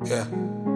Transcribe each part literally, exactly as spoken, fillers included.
Yeah.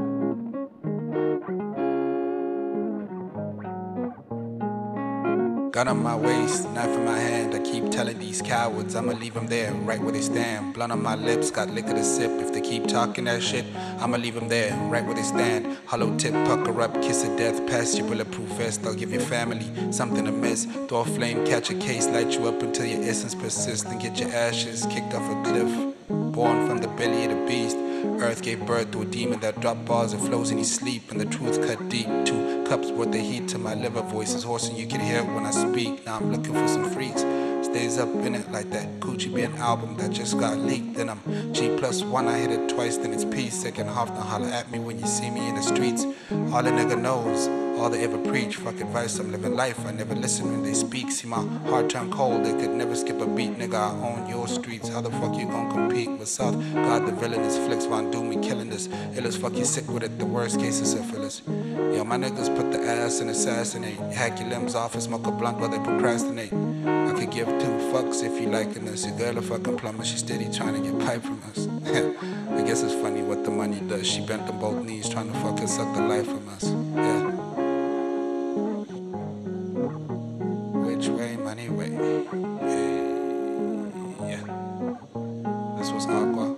Gun on my waist, knife in my hand. I keep telling these cowards I'ma leave them there, right where they stand. Blunt on my lips, got liquor to sip. If they keep talking that shit, I'ma leave them there, right where they stand. Hollow tip, pucker up, kiss of death. Pass your bulletproof vest, I'll give your family something to miss. Throw a flame, catch a case, light you up until your essence persists. And get your ashes kicked off a cliff. Born from the belly of the beast, earth gave birth to a demon that dropped bars and flows in his sleep. And the truth cut deep, two cups worth of heat to my liver. Voice is hoarse and you can hear it when I speak. Now I'm looking for some freaks, stays up in it like that Gucci Bean album that just got leaked. Then I'm G plus one, I hit it twice, then it's peace. Second half, now holler at me when you see me in the streets. All a nigga knows, all they ever preach. Fuck advice, I'm living life, I never listen when they speak. See my heart turn cold, they could never skip a beat. Nigga, I own your streets, how the fuck you gon' compete with South? God the villain is Flicks Von Doom, me killing this. Ill as fuck, you sick with it, the worst case is syphilis. Yo, my niggas put the ass and assassinate. Hack your limbs off and smoke a blunt while they procrastinate. I could give two fucks if you liking this. Your girl a fucking plumber, she steady trying to get pipe from us. I guess it's funny what the money does. She bent on both knees trying to fucking suck the life from us. Yeah. Which way, money way? Hey, yeah. This was Aqua.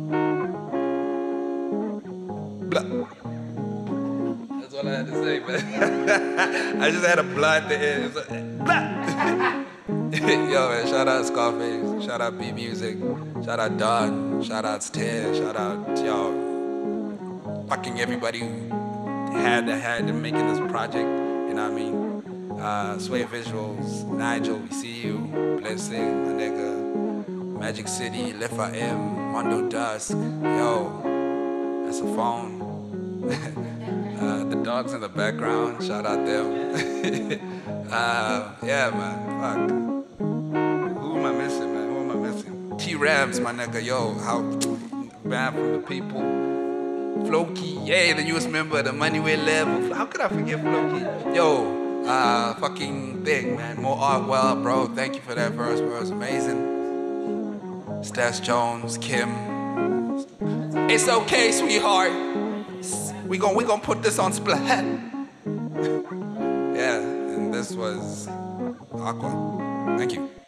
Blah. That's all I had to say, man. I just had a blunt at the end. It was like, blah. Yo, man, shout out Scarface, shout out B Music, shout out Don, shout out Ted, shout out y'all, fucking everybody who had a hand in making this project, you know what I mean? Uh, Sway Visuals, Nigel, we see you, Blessing, my nigga, Magic City, Left I M, Mondo Dusk, yo, that's a phone. uh, the dogs in the background, shout out them. uh, yeah, man, fuck. Who am I missing, man? Who am I missing? T-Rams, my nigga, yo, how bad from the people. Floki, yeah, the newest member of the Moneyway Level. How could I forget Floki? Yo, uh, fucking thing, man. More art, well, bro. Thank you for that verse, bro. It's amazing. Stas Jones, Kim. It's okay, sweetheart. We gon' we gon' put this on Splat. Yeah, and this was Aqua. Thank you.